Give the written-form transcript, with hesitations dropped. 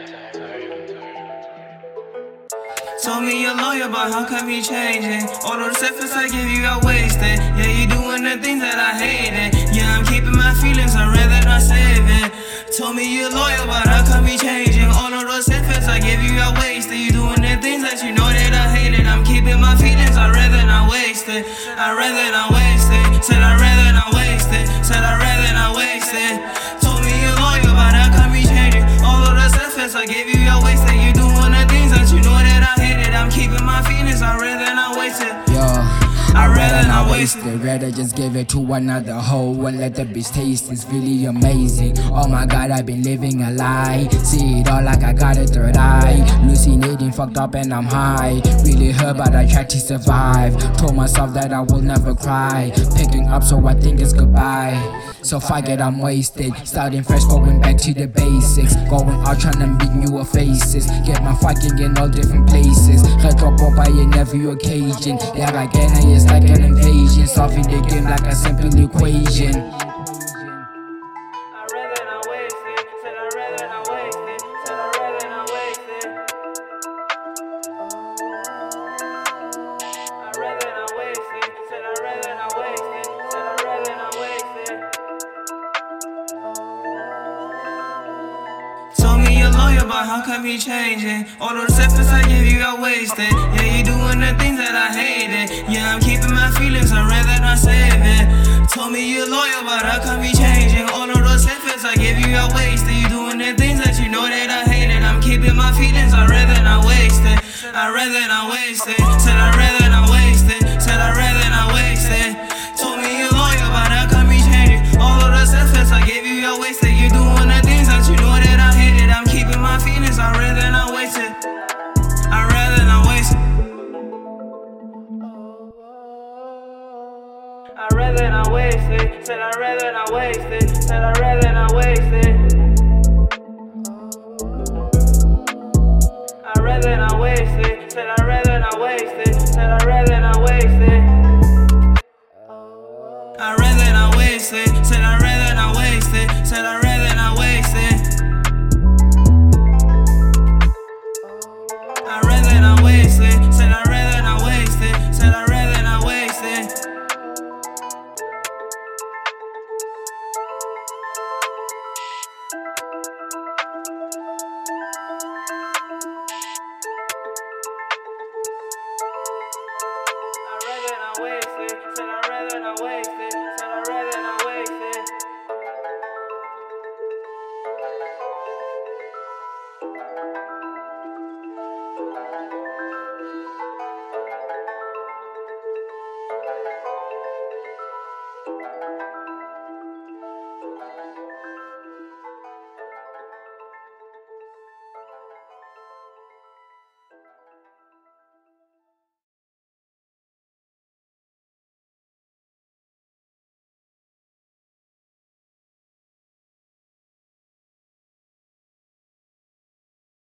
Told me you're loyal, but how come you changing? All those efforts I give you, I wasted. Yeah, you doing the things that I hated. Yeah, I'm keeping my feelings, I'd rather not save it. Told me you're loyal, but how come you changing? All of those efforts I give you, I wasted. You doing the things that you know that I hated. I'm keeping my feelings, I'd rather not waste it. I'd rather not waste it. Said I'd rather not waste it. Said I'd rather not waste it. Told me you're loyal, but how come you changing? All of those efforts I gave you, I wasted. You doing the things that you know that I hated. I'm keeping my feelings, I'd rather not waste it. I'd rather not waste it. Rather just give it to another hoe and let the bitch taste. It's really amazing. Oh my god, I've been living a lie. See it all like I got a third eye. Hallucinating, fucked up and I'm high. Really hurt but I tried to survive. Told myself that I will never cry. Picking up so I think it's goodbye. So fuck it, I'm wasted. Starting fresh, going back to the basics. Going out trying to meet newer faces. Get my fucking in all different places. Retro pop in every occasion. Yeah, again, it's like an invasion. Solving the game like a simple equation. I'd rather not waste it. Said I'd rather not waste it. Said I'd rather not waste it. I'd rather not waste it. Said I'd rather not waste it. Said I'd rather not waste it. Told me you're loyal, but how come you changing? All those efforts I give you, I wasted. Yeah, you doing the things that I hated. Yeah, I'm keeping my feelings, I'd rather not save it. Told me you're loyal, but how come you changing? All of those efforts I give you, I wasted. You doing the things that you know that I hated. I'm keeping my feelings, I'd rather not waste it. I'd rather not waste it. Said I'd rather not waste it. Said I'd rather not waste it. Told me you're loyal, but how come you changing? All of those efforts I gave you, I wasted. You doing the things that you know that I hated. I'm keeping my feelings, I'd rather not waste it. I'd rather not waste it. I'd rather not waste it. Said I'd rather not waste it. Said I'd rather not waste it. I'd rather not waste it. Said I'd rather not waste it. Said I'd rather not waste it. I'd rather not waste it. Said I'd rather not waste it. Said I'd